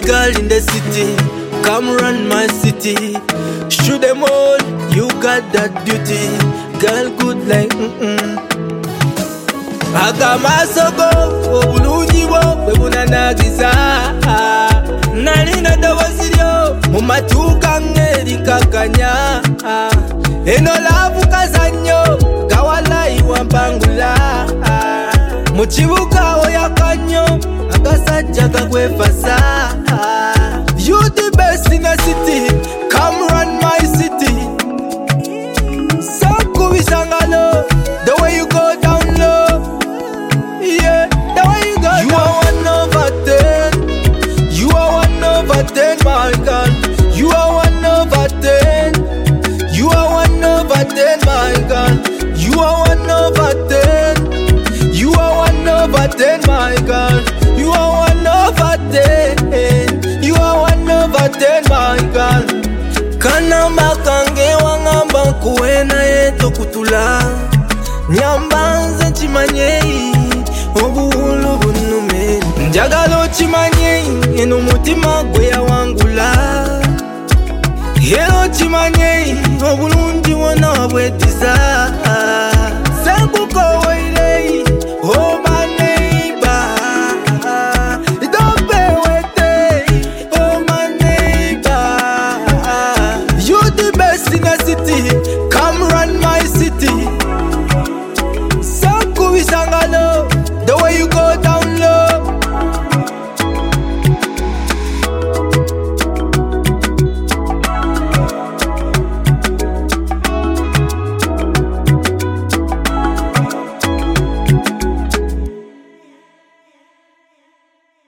girl in the city, come run my city. Shoot them all, you got that beauty. Girl good like Agamasoko, obulungibo, bwebunanagiza. Nalina dawasirio, mumatuka ngeri kakanya. Eno lavu kazanyo, gawala iwampangula. Muchibuka oyakanyo, akasajja kakwefasa. You the best in the city, come run my city. Sakubi sangalo, the way you go down low. Yeah, the way you go down. You are 1/10. You are 1/10, my girl. You are 1/10. You are 1/10, my girl. You are 1/10. You are 1/10, my girl. You are 1/10. You are 1/10, my girl. Kana makange wangamba kuena yeto kutula. Nyambanze chimanyei, obuhulu bunume. Njagalo chimanyei, eno mutima gwe wangula. Hero chimanyei, obulungi wona bwetiza. Senkuko